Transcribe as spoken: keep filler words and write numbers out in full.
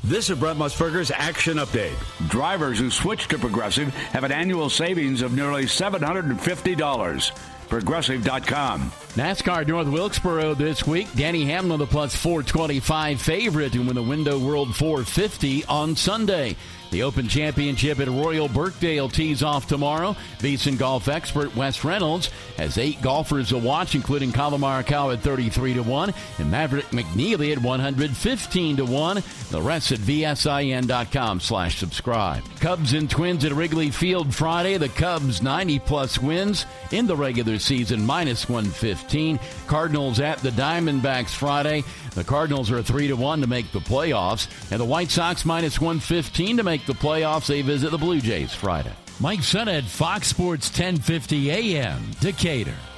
This is Brent Musburger's Action Update. Drivers who switch to Progressive have an annual savings of nearly seven hundred fifty dollars. Progressive dot com. NASCAR North Wilkesboro this week. Danny Hamlin, the plus four twenty-five favorite to win the Window World four fifty on Sunday. The Open Championship at Royal Birkdale tees off tomorrow. VSiN golf expert Wes Reynolds has eight golfers to watch, including Colin Morikawa at thirty-three to one and Maverick McNeely at one hundred fifteen to one. The rest at V S I N dot com slash subscribe. Cubs and Twins at Wrigley Field Friday. The Cubs ninety plus wins in the regular season, minus one fifteen. Cardinals at the Diamondbacks Friday. The Cardinals are three to one to make the playoffs. And the White Sox minus one fifteen to make the playoffs. They visit the Blue Jays Friday. Mike Sennett, Fox Sports ten fifty A M, Decatur.